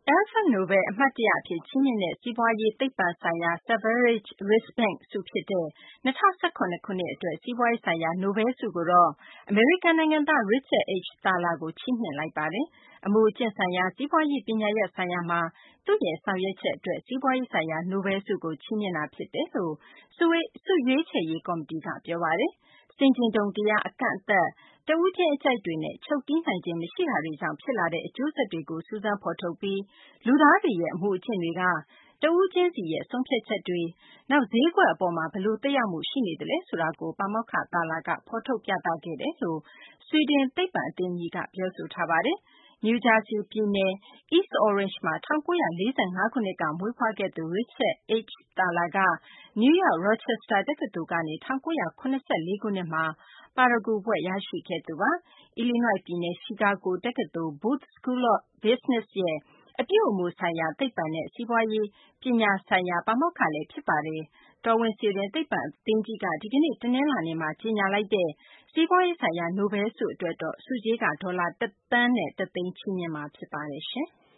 Alfred Nobel အမှတ်တရအဖြစ်ချီးမြှင့်တဲ့စီးပွားရေးသိပ္ပံဆိုင်ရာ Sverige Riksbank ဆုဖြစ်တဲ့2017 ခုနှစ်အတွက်စီးပွားရေးဆိုင်ရာနိုဘဲလ်ဆုကိုတော့အမေရိကန်နိုင်ငံသား Richard H. Thaler ကိုချီးမြှင့်လိုက်ပါတယ်။အမူအကျင့်ဆိုင်ရာစီးပွားရေးပညာရပ်ဆိုင်ရာမှာသူ့ရဲ့ဆောင်ရွက်ချက်အတွက်စီးပွားရေးဆိုင်ရာနိုဘဲလ်ဆုကိုချီးမြှင့်တာဖြစ်တယ်လို့ဆုရွေးချယ်ရေးကော်မတီကပြောပါတယ်။ဆင်ခြင်တုံတရားအကန့်အသတ်တဦးချင်းအကြိုက်တွေနဲ့ချုပ်တီးနိုင်ခြင်းမရှိတာတွေကြောင့်ဖြစ်လာတဲ့အကျိုးဆက်တွေကိုစူးစမ်းဖော်ထုတ်ပြီးလူသားတွေရဲ့အမှုအကျင့်တွေကတဦးချင်းစီရဲ့ဆုံးဖြတ်ချက်တွေနောက်ဈေးကွက်အပေါ်မှာဘယ်လိုသက်ရောက်မှုရှိနေသလဲဆိုတာကိုပါမောက္ခသာလာကဖော်ထုတ်ပြသခဲ့တယ်လို့ဆွီဒင်သိပ္ပံအသင်းကြီးကပြောဆိုထားပါတယ်။ နယူးဂျာဆီပြည်နယ် East Orange မှာ1945 ခုနှစ်ကမွေးဖွားခဲ့သူ Richard H. Thaler ကနယူးယောက် Rochester တက္ကသိုလ်ကနေ1974 ခုနှစ်မှာပါရဂူဘွဲ့ရရှိခဲ့သူပါ။ Illinois ပြည်နယ် Chicago တက္ကသိုလ် Booth School of Business ရဲ့အပြုအမူဆိုင်ရာသိပ္ပံနဲ့စီးပွားရေးပညာဆိုင်ရာပါမောက္ခလည်းဖြစ်ပါတယ်။တော်ဝင်ဆွီဒင်သိပ္ပံအသင်းကြီးကဒီကနေ့တနင်္လာနေ့မှာကြေညာလိုက်တဲ့စီးပွားရေးဆိုင်ရာနိုဘဲလ်ဆုအတွက်တော့ဆုကြေးကဒေါ်လာ1 သန်းနဲ့1သိန်းချီးမြှင့်မှာဖြစ်ပါတယ်ရှင်။